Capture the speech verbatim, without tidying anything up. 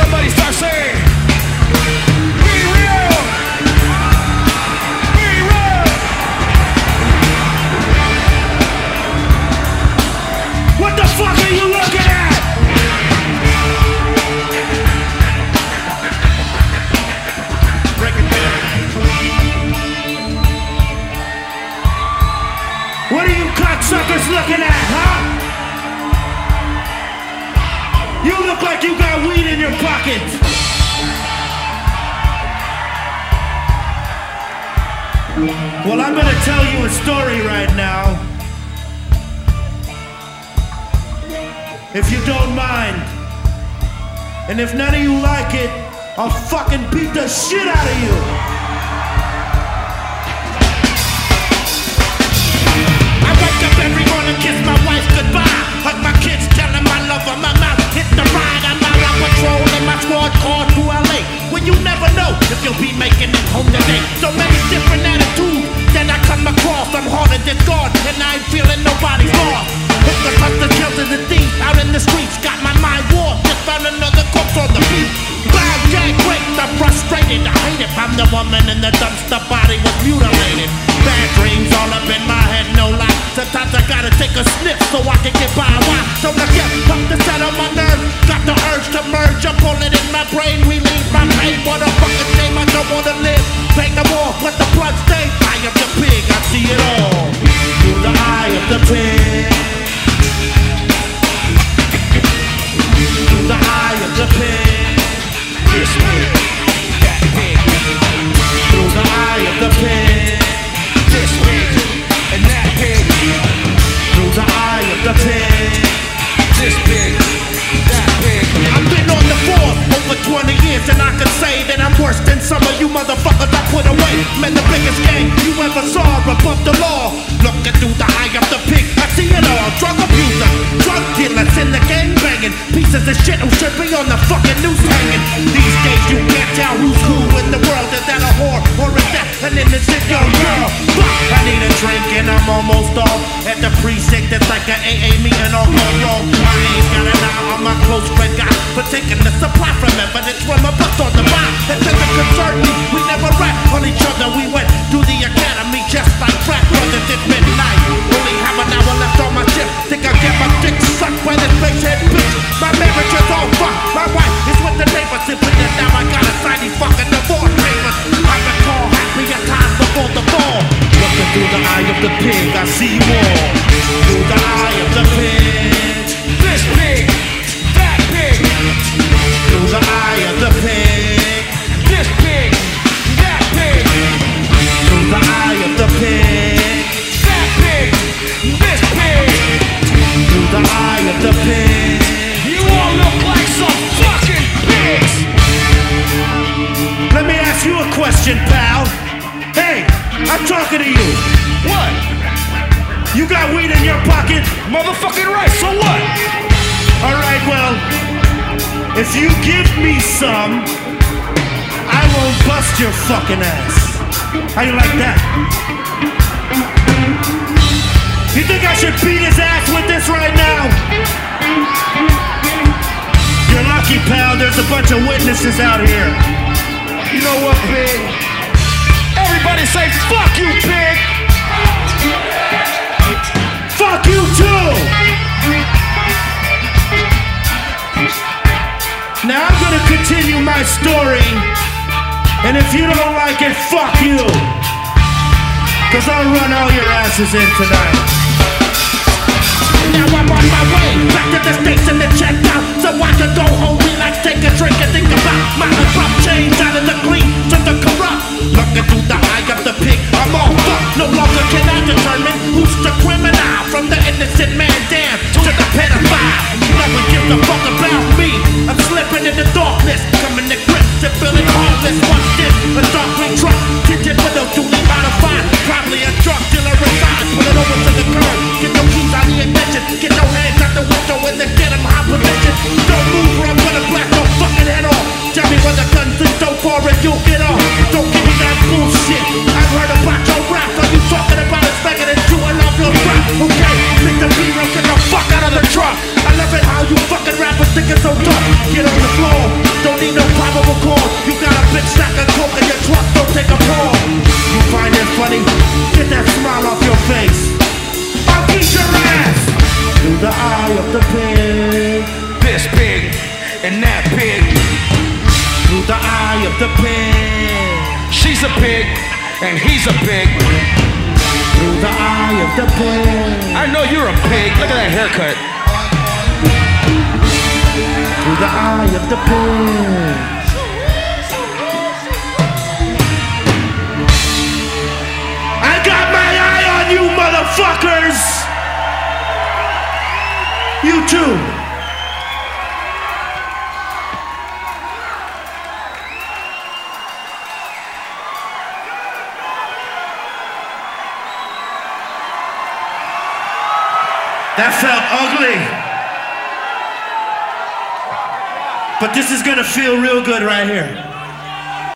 Somebody start saying, be real, be real. What the fuck are you looking at? Break it down. What are you cocksuckers looking at, huh? You look like you got weed in your pocket. Well, I'm gonna tell you a story right now. If you don't mind. And if none of you like it, I'll fucking beat the shit out of you. I wake up every morning, kiss my wife goodbye. Hug my kids, tell them I love them. I'm out, hit the ride. I'm out on patrol in my squad car to L A. Well, you never know if you'll be making it home today. So many different attitudes that I come across. I'm harder than God, and I ain't feeling nobody's loss. Hit the hustle, killers, and thieves out in the streets. Got my mind warped, just found another corpse on the beat. Blind jag great, I'm frustrated. I hate it. I'm the woman in the dumpster, body was mutilated. Bad dreams all up in my head, no lie. Sometimes I gotta take a sniff so I can get by. Why? So I get up to set on my nerves. Got the urge to merge, I pull it in my brain, relieve my pain. What a fucking shame, I don't wanna live. Take the war, let the blood stain. Eye of the pig, I see it all. Through the eye of the pig. Through the eye of the pig. This pig, that pig. Through the eye of the pig. This pig, and that pig. Through the eye of the pig. This pig, that pig. I've been on the force over twenty years, and I can say that I'm worse than some of you motherfuckers I put away. Man, the biggest gang you ever saw above the law. Looking through the eye of the pig, I see it all. Drug abuser, drug dealers in the gang banging. Pieces of shit who should be on the fucking noose hanging. These days you can't tell who's who in the world. Is that a whore or is that an innocent young girl? Fuck, I need a drink and I'm almost off. At the precinct, it's like an A A meeting all go wrong. I ain't got an eye on my close friend guy for taking the supply from evidence from a bus on the line. It doesn't concern me, we never rap on each other. We went through the academy just like frat brothers at midnight. Only have an hour left on my shift. Think I'll get my dick sucked by this face-head bitch. My marriage is all fucked. My wife is with the neighbors. Simply that now I gotta sign these fucking divorce papers. I recall happier times before the fall. Looking through the eye of the pig, I see war. Through the eye of the pig. This pig, that pig. Through the eye of the pig. This pig, that pig. Through the eye of the pig. That pig, this pig. Through the eye of the pig. You all look like some fucking pigs. Let me ask you a question, pal. Hey, I'm talking to you. What? You got weed in your pocket? Motherfucking right, so what? Alright, well, if you give me some, I won't bust your fucking ass. How you like that? You think I should beat his ass with this right now? You're lucky, pal, there's a bunch of witnesses out here. You know what, pig? Everybody say, fuck you, pig! Fuck you too! Now I'm gonna continue my story, and if you don't like it, fuck you! Cause I'll run all your asses in tonight. Now I'm on my way back to the station to check out, so I can go home, relax, take a drink, and think about my abrupt change out of the clean to the corrupt. Looking through the eye of the pig, I'm all fucked. No longer can I determine who's the criminal, from the innocent man down to the pedophile. Never give a fuck about me. I'm slipping in the darkness, coming to grips and feeling heartless. What's this? A dark green truck, tinted window, duly modified. Probably a drug dealer inside. Pull it over to the curb, get no keys out of the ignition. Get no hands out the window and then get him high position. Don't move or I'm gonna blast. in that pig. Through the eye of the pig. She's a pig, and he's a pig. Through the eye of the pig. I know you're a pig. Look at that haircut. Through the eye of the pig. I got my eye on you, motherfuckers! You too. That felt ugly. But this is gonna feel real good right here.